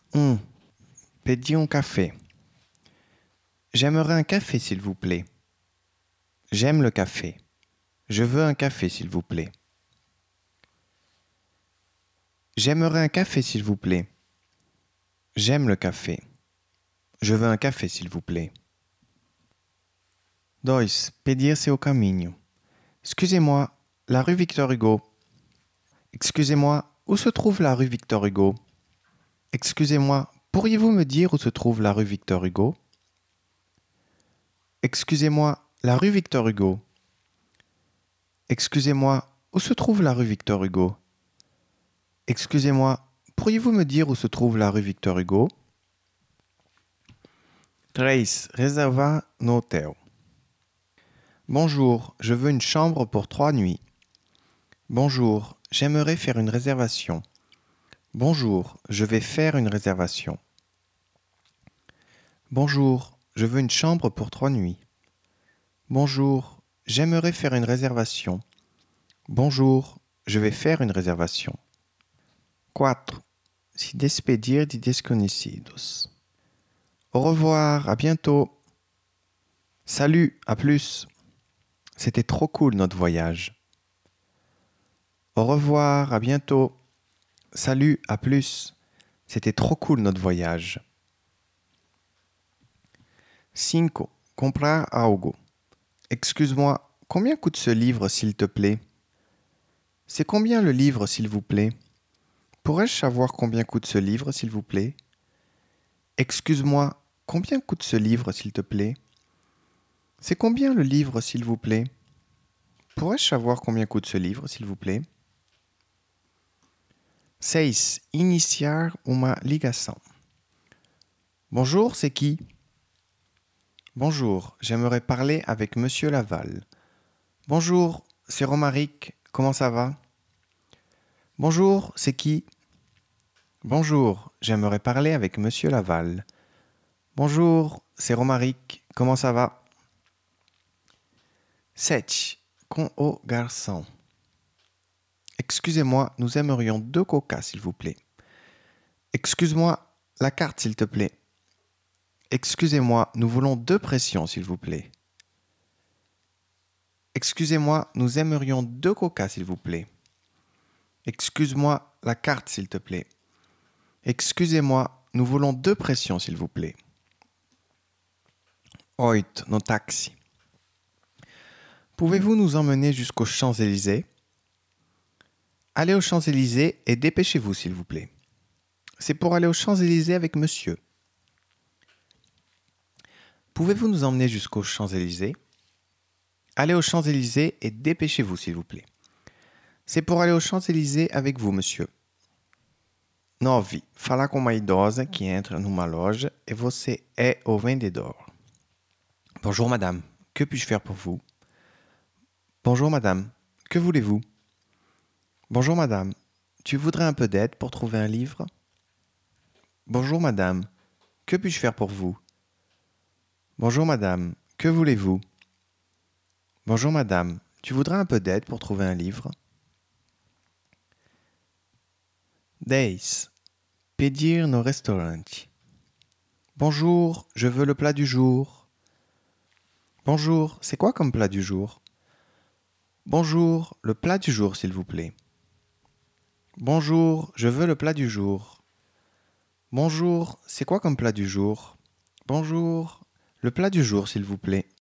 1. Pedir um café. J'aimerais un café, s'il vous plaît. J'aime le café. Je veux un café, s'il vous plaît. J'aimerais un café, s'il vous plaît. J'aime le café. Je veux un café, s'il vous plaît. 2. Pedir seu caminho. Excusez-moi, la rue Victor Hugo. Excusez-moi, où se trouve la rue Victor Hugo? Excusez-moi, pourriez-vous me dire où se trouve la rue Victor Hugo? Excusez-moi, la rue Victor Hugo. Excusez-moi, où se trouve la rue Victor Hugo? Excusez-moi, pourriez-vous me dire où se trouve la rue Victor Hugo? 3. Reservar no hotel. Bonjour, je veux une chambre pour 3 nuits. Bonjour, j'aimerais faire une réservation. Bonjour, je vais faire une réservation. Bonjour, je veux une chambre pour 3 nuits. Bonjour, j'aimerais faire une réservation. Bonjour, je vais faire une réservation. 4. Se despedir de desconhecidos. Au revoir, à bientôt. Salut, à plus. C'était trop cool notre voyage. Au revoir, à bientôt. Salut, à plus. C'était trop cool notre voyage. 5. Comprar algo. Excuse-moi, combien coûte ce livre, s'il te plaît? C'est combien le livre, s'il vous plaît? Pourrais-je savoir combien coûte ce livre, s'il vous plaît? Excuse-moi, combien coûte ce livre, s'il te plaît? C'est combien le livre, s'il vous plaît? Pourrais-je savoir combien coûte ce livre, s'il vous plaît? 6. Iniciar uma ligação. Bonjour, c'est qui? Bonjour, j'aimerais parler avec Monsieur Laval. Bonjour, c'est Romaric, comment ça va? Bonjour, c'est qui? Bonjour, j'aimerais parler avec Monsieur Laval. Bonjour, c'est Romaric, comment ça va? 7. Com o garçom. Excusez-moi, nous aimerions 2 coca, s'il vous plaît. Excuse-moi, la carte, s'il te plaît. Excusez-moi, nous voulons 2 pressions, s'il vous plaît. Excusez-moi, nous aimerions 2 coca, s'il vous plaît. Excuse-moi, la carte, s'il te plaît. Excusez-moi, nous voulons 2 pressions, s'il vous plaît. 8. No taxi. Pouvez-vous nous emmener jusqu'aux Champs-Élysées? Allez aux Champs-Élysées et dépêchez-vous, s'il vous plaît. C'est pour aller aux Champs-Élysées avec monsieur. Pouvez-vous nous emmener jusqu'aux Champs-Élysées? Allez aux Champs-Élysées et dépêchez-vous, s'il vous plaît. C'est pour aller aux Champs-Élysées avec vous, monsieur. 9. Falar com uma idosa que entra numa loja e você é o vendedor. Bonjour madame, que puis-je faire pour vous? Bonjour madame, que voulez-vous? Bonjour madame, tu voudrais un peu d'aide pour trouver un livre? Bonjour madame, que puis-je faire pour vous? Bonjour madame, que voulez-vous? Bonjour madame, tu voudrais un peu d'aide pour trouver un livre? 10. Pedir no restaurante. Bonjour, je veux le plat du jour. Bonjour, c'est quoi comme plat du jour? Bonjour, le plat du jour, s'il vous plaît. Bonjour, je veux le plat du jour. Bonjour, c'est quoi comme plat du jour? Bonjour, le plat du jour, s'il vous plaît.